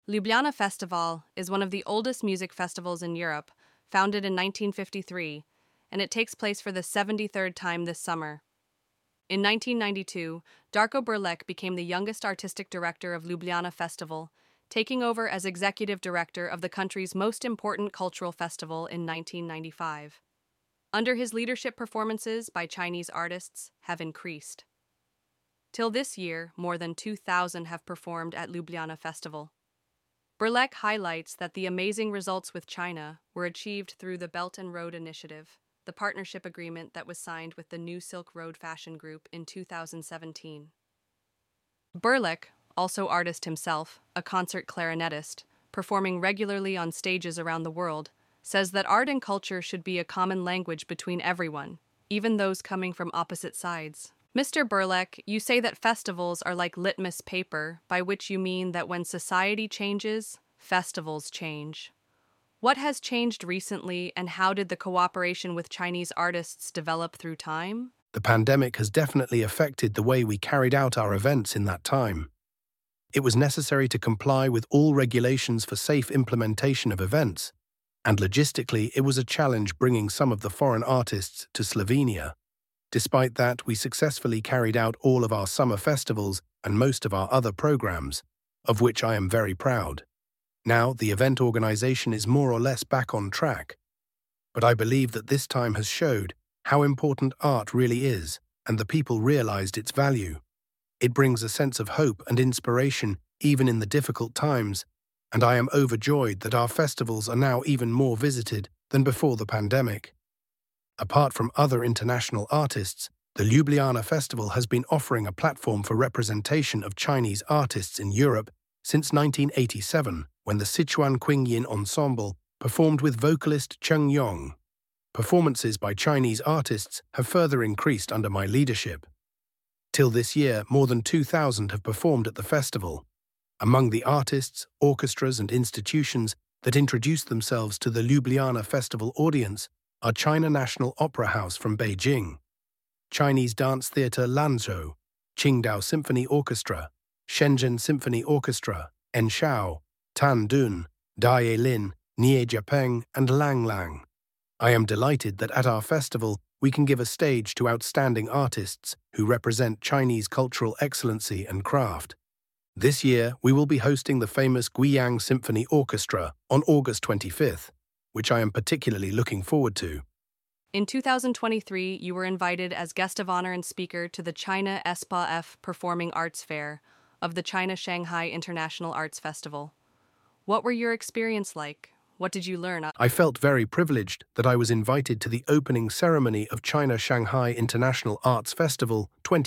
Ljubljana Festival is one of the oldest music festivals in Europe, founded in 1953, and it takes place for the 73rd time this summer. In 1992, Darko Burlek became the youngest artistic director of Ljubljana Festival, taking over as executive director of the country's most important cultural festival in 1995. Under his leadership, performances by Chinese artists have increased. Till this year, more than 2,000 have performed at Ljubljana Festival. Burlek highlights that the amazing results with China were achieved through the Belt and Road Initiative, the partnership agreement that was signed with the New Silk Road Fashion Group in 2017. Burlek, also artist himself, a concert clarinetist, performing regularly on stages around the world, says that art and culture should be a common language between everyone, even those coming from opposite sides. Mr. Burlek, you say that festivals are like litmus paper, by which you mean that when society changes, festivals change. What has changed recently, and how did the cooperation with Chinese artists develop through time? The pandemic has definitely affected the way we carried out our events in that time. It was necessary to comply with all regulations for safe implementation of events, and logistically it was a challenge bringing some of the foreign artists to Slovenia. Despite that, we successfully carried out all of our summer festivals and most of our other programs, of which I am very proud. Now, the event organization is more or less back on track. But I believe that this time has showed how important art really is, and the people realized its value. It brings a sense of hope and inspiration even in the difficult times, and I am overjoyed that our festivals are now even more visited than before the pandemic. Apart from other international artists, the Ljubljana Festival has been offering a platform for representation of Chinese artists in Europe since 1987, when the Sichuan Qingyin Ensemble performed with vocalist Cheng Yong. Performances by Chinese artists have further increased under my leadership. Till this year, more than 2,000 have performed at the festival. Among the artists, orchestras and institutions that introduced themselves to the Ljubljana Festival audience are China National Opera House from Beijing, Chinese Dance Theatre Lanzhou, Qingdao Symphony Orchestra, Shenzhen Symphony Orchestra, Enshao, Tan Dun, Dai Lin, Nie Jiapeng, and Lang Lang. I am delighted that at our festival we can give a stage to outstanding artists who represent Chinese cultural excellency and craft. This year we will be hosting the famous Guiyang Symphony Orchestra on August 25th, which I am particularly looking forward to. In 2023, you were invited as guest of honor and speaker to the China SPA-F Performing Arts Fair of the China Shanghai International Arts Festival. What were your experience like? What did you learn? I felt very privileged that I was invited to the opening ceremony of China Shanghai International Arts Festival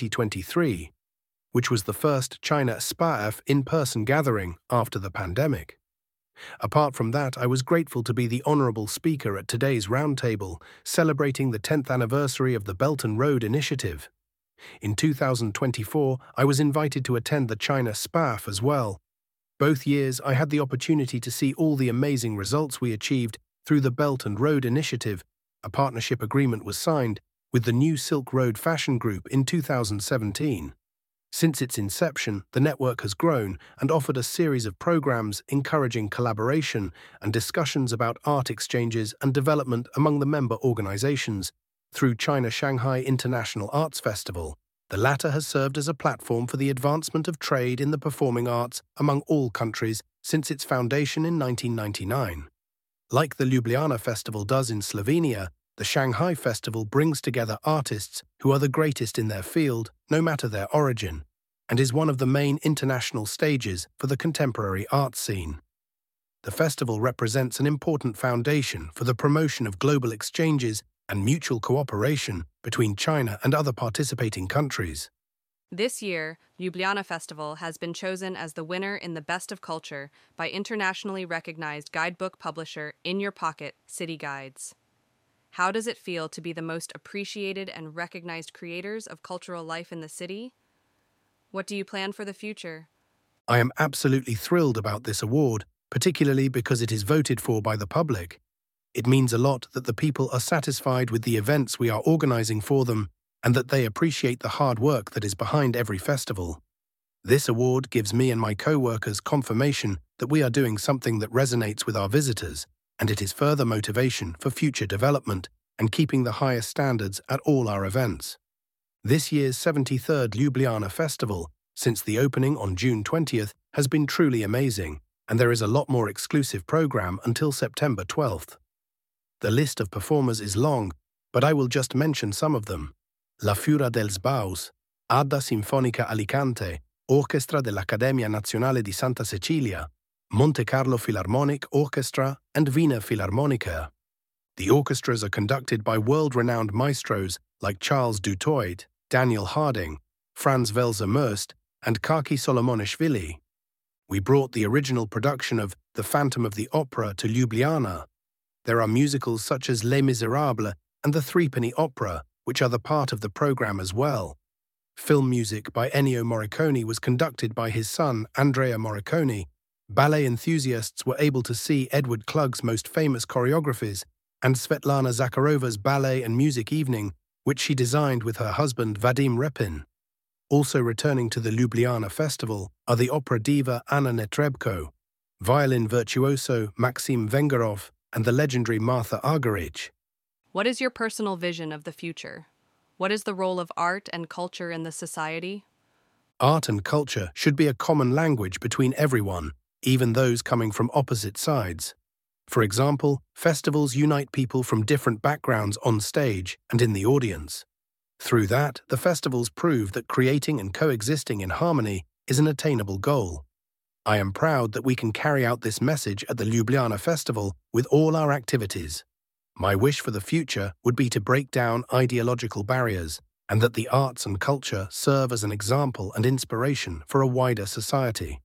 2023, which was the first China SPA-F in-person gathering after the pandemic. Apart from that, I was grateful to be the honorable speaker at today's roundtable, celebrating the 10th anniversary of the Belt and Road Initiative. In 2024, I was invited to attend the China SPA-F as well. Both years, I had the opportunity to see all the amazing results we achieved through the Belt and Road Initiative. A partnership agreement was signed with the New Silk Road Fashion Group in 2017. Since its inception, the network has grown and offered a series of programs encouraging collaboration and discussions about art exchanges and development among the member organizations. Through China Shanghai International Arts Festival, the latter has served as a platform for the advancement of trade in the performing arts among all countries since its foundation in 1999. Like the Ljubljana Festival does in Slovenia, the Shanghai Festival brings together artists who are the greatest in their field, no matter their origin, and is one of the main international stages for the contemporary art scene. The festival represents an important foundation for the promotion of global exchanges and mutual cooperation between China and other participating countries. This year, Ljubljana Festival has been chosen as the winner in the Best of Culture by internationally recognized guidebook publisher In Your Pocket City Guides. How does it feel to be the most appreciated and recognized creators of cultural life in the city? What do you plan for the future? I am absolutely thrilled about this award, particularly because it is voted for by the public. It means a lot that the people are satisfied with the events we are organizing for them and that they appreciate the hard work that is behind every festival. This award gives me and my co-workers confirmation that we are doing something that resonates with our visitors, and it is further motivation for future development and keeping the highest standards at all our events. This year's 73rd Ljubljana Festival, since the opening on June 20th, has been truly amazing, and there is a lot more exclusive program until September 12th. The list of performers is long, but I will just mention some of them. La Fura dels Baus, Adda Sinfonica Alicante, Orchestra dell'Accademia Nazionale di Santa Cecilia, Monte Carlo Philharmonic Orchestra, and Wiener Philharmoniker. The orchestras are conducted by world-renowned maestros like Charles Dutoit, Daniel Harding, Franz Welser Möst, and Kaki Solomonishvili. We brought the original production of The Phantom of the Opera to Ljubljana. There are musicals such as Les Miserables and The Threepenny Opera, which are the part of the program as well. Film music by Ennio Morricone was conducted by his son, Andrea Morricone. Ballet enthusiasts were able to see Edward Klug's most famous choreographies and Svetlana Zakharova's ballet and music evening, which she designed with her husband Vadim Repin. Also returning to the Ljubljana Festival are the opera diva Anna Netrebko, violin virtuoso Maxim Vengerov, and the legendary Martha Argerich. What is your personal vision of the future? What is the role of art and culture in the society? Art and culture should be a common language between everyone, even those coming from opposite sides. For example, festivals unite people from different backgrounds on stage and in the audience. Through that, the festivals prove that creating and coexisting in harmony is an attainable goal. I am proud that we can carry out this message at the Ljubljana Festival with all our activities. My wish for the future would be to break down ideological barriers and that the arts and culture serve as an example and inspiration for a wider society.